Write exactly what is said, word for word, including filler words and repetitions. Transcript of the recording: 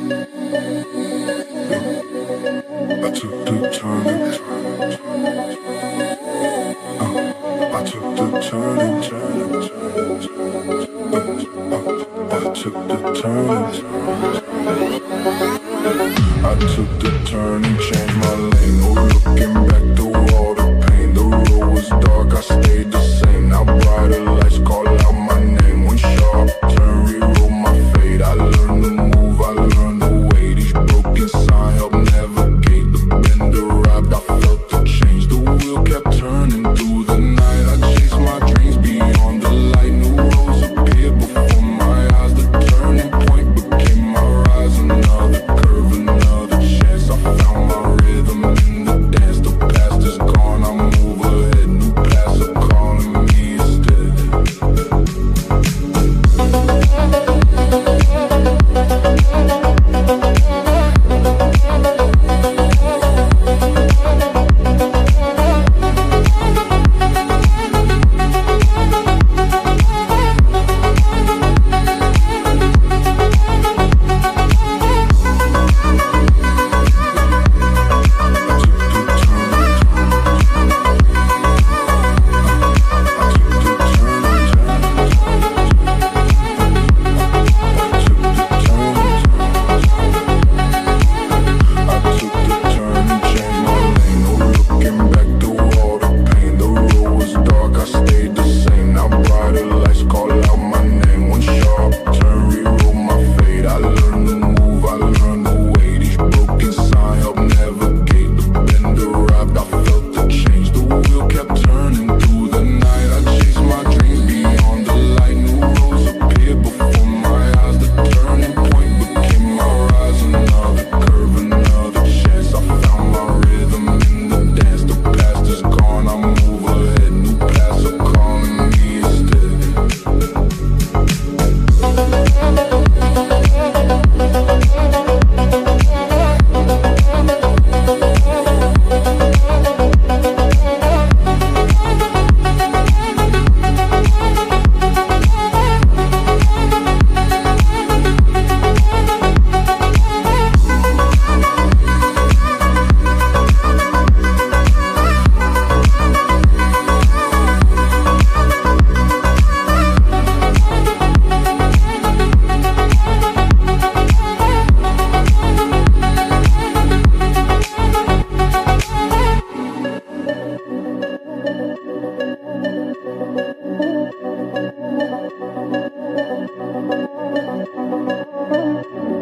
I took the turn. Uh, I took the turn and turn and turn. Uh, uh, I took the turn. I took the turn and changed my lane. No looking back through all the pain. The road was dark, I stayed the same. Now brighter lights call